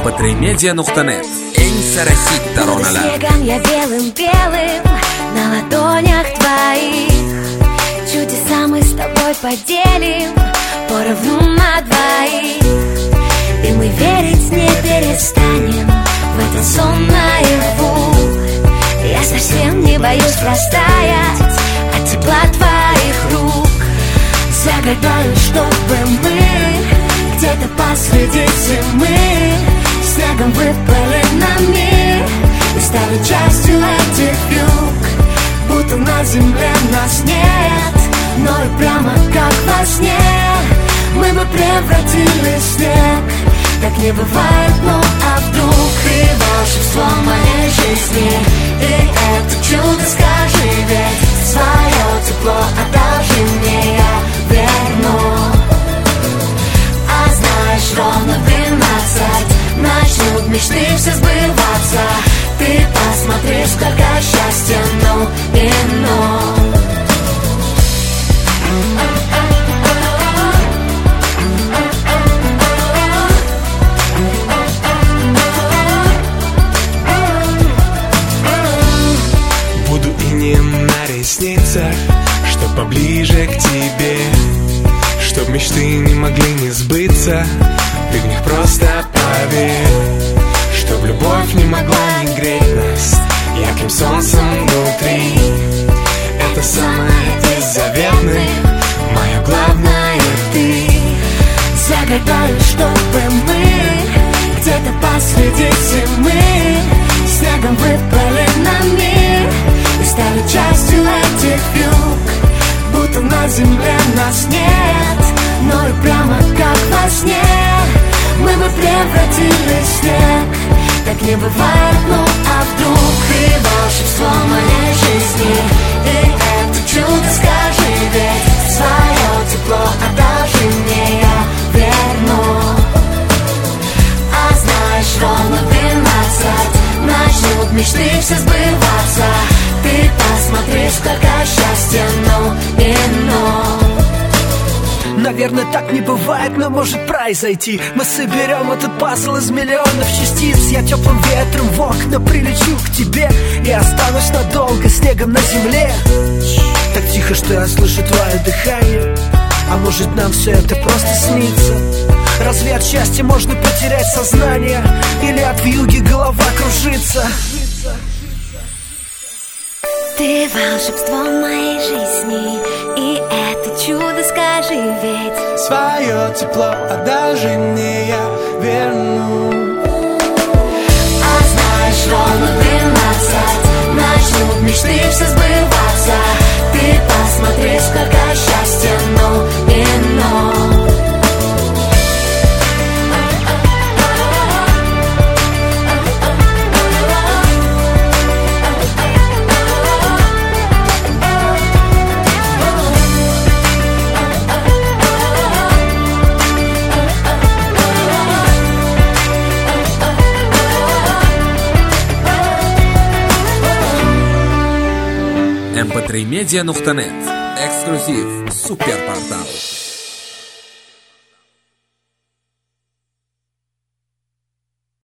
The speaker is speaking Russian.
mp3media.net. Снегом я белым-белым на ладонях твоих. Чудеса мы с тобой поделим поровну на двоих. И мы верить не перестанем в этот сон наяву. Я совсем не боюсь растаять от тепла твоих рук. Загадаю, чтобы мы где-то посреди зимы снегом выплыли на мир и стали частью этих вьюг. Будто на земле нас нет, но и прямо как во сне мы бы превратили снег. Так не бывает, ну а вдруг ты волшебство моей жизни, и это чудо скажи, ведь свое тепло одолжи мне, я верну. А знаешь, ровно в 12 начнут мечты все сбываться. Ты посмотри, сколько счастья, ну и ну. Буду инеем на ресницах, чтоб поближе к тебе, чтоб мечты не могли не сбыться. Ты в них просто поверь, чтоб любовь не могла не греть нас ярким солнцем внутри. Это самое из заветных, моя главная ты. Загадаю, чтобы мы где-то посреди зимы снегом выпали на мир и стали частью этих вьюг. Будто на земле нас нет, но и прямо как во сне мы бы превратили снег. Так не бывает, ну а вдруг ты волшебство моей жизни, и это чудо скажи, ведь свое тепло одолжи мне, я верну. А знаешь, ровно в 12 начнут мечты все сбываться. Ты посмотри, сколько счастья, ну и ну. Наверное, так не бывает, но может произойти. Мы соберем этот пазл из миллионов частиц. Я теплым ветром в окна прилечу к тебе и останусь надолго снегом на земле. Так тихо, что я слышу твое дыхание. А может, нам все это просто снится? Разве от счастья можно потерять сознание? Или от вьюги голова кружится? Ты волшебство моей жизни, и это чудо скажи, ведь свое тепло одолжи мне, я верну. А знаешь, ровно в 12 начнут мечты все сбываться. Ты посмотри, сколько счастья, ну и ну. mp3media.net. Эксклюзив. Суперпортал.